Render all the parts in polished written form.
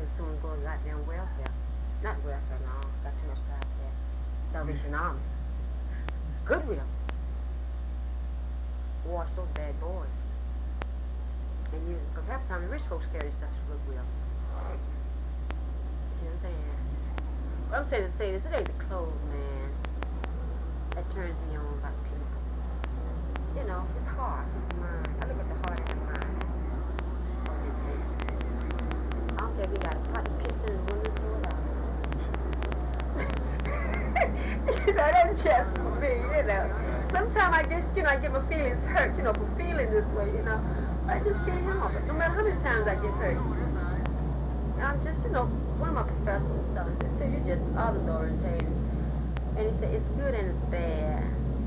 as soon go to goddamn welfare. Not welfare, no. Got too much pride there. Salvation Army. Goodwill. Wash those bad boys. And you, because half the time the rich folks carry such a goodwill. See what I'm saying? What I'm saying to say this, it ain't the clothes, man, that turns me on about people. You know, it's heart, it's mind. I look at the heart and the mind. I don't care if you got a pot of piss in and women throw it out. You know, that's just for me, you know. Sometimes I get, you know, I get my feelings hurt, you know, for feeling this way, you know. I just can't help it. No matter how many times I get hurt. I'm just, you know, one of my professors was telling us, he said, you're just others orientated. And he said, it's good and it's bad.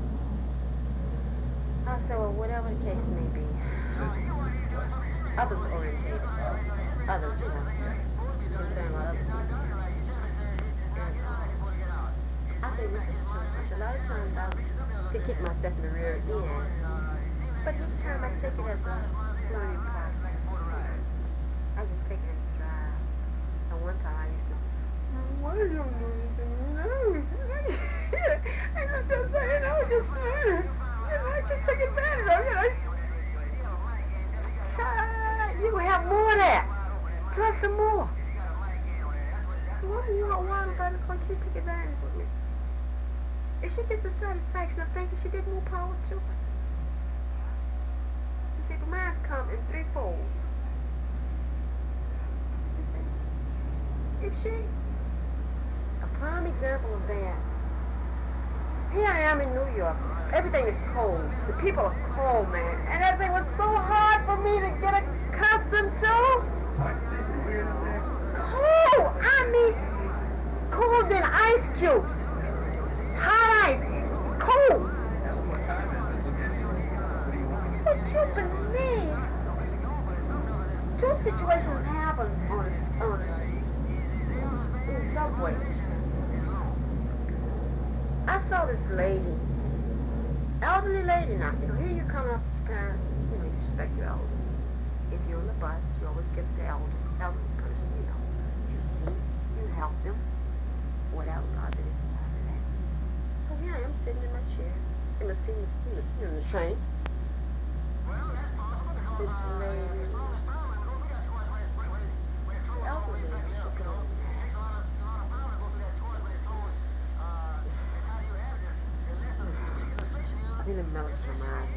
I said, well, whatever the case may be. Others orientated. Others, you know. Concerned about other people. And I say, this is true. I said, a lot of times I could kick myself in the rear end. But each time I take it as a learning process. I just take it as a drive. And one time I used to, why don't you do anything? No. I used to just say, you know, just, you know, she took advantage of it. Child, you will have more of that. Plus some more. So what do you not want about it because she took advantage of me? If she gets the satisfaction of thinking she did, more power to her. You see, but mine's come in three folds. You see? If she, a prime example of that, here I am in New York. Everything is cold. The people are cold, man. And everything was so hard for me to get accustomed to. Cold! I mean, cold than ice cubes. Hot ice. Cold. But you believe two situations happened in the subway. I saw this lady, elderly lady now. You know, here you come up past, you know, you respect your elders. If you're on the bus, you always get the elderly person, you know. You see, you help them, whatever God is, I said that. So here I am sitting in my chair, in the seat, in the train. This lady, the elderly lady, she goes, I really melodramatic.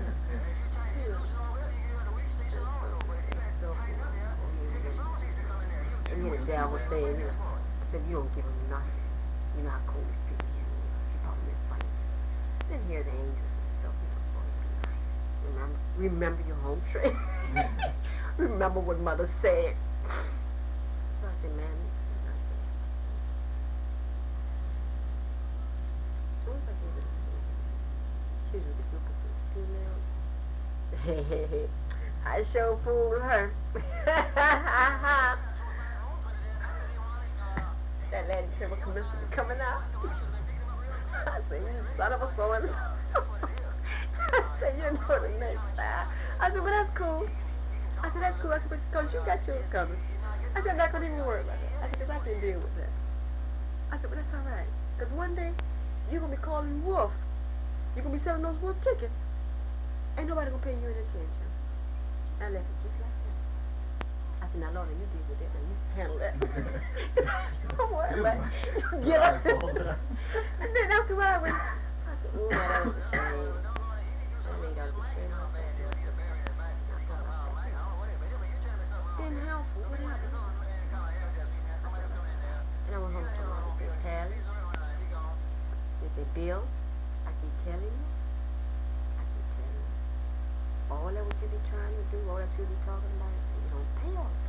And then the dad was saying, he said, you don't give him nothing. You know how cold these people get. She probably been funny. Then hear the angels and so, you know, boy, be nice. Remember your home train. Remember what mother said. So I said, man, as soon as I gave her the seat, she was with a group of females. I sure fooled her. That lady turned my commission coming out. I said, you son of a so-and-so. I said, you know the next time. I said, well, that's cool. I said, that's cool. I said, because you got yours coming. I said, I'm not going to even worry about that. I said, because I can deal with that. I said, well, that's all right. Because one day, you're going to be calling Wolf. You're going to be selling those Wolf tickets. Ain't nobody going to pay you any attention. I left it just like that. I said, now, Lorna, you deal with that. Now, you handle that. Don't worry about it. Get up. And then after a while, I said, ooh, that was a shame. I made out of shame myself. Didn't help. What happened? And I went home to Mom and said, Tally. They said, Bill, I keep telling you. I keep telling you. All that what you be trying to do, all that you be talking about, you don't pay all the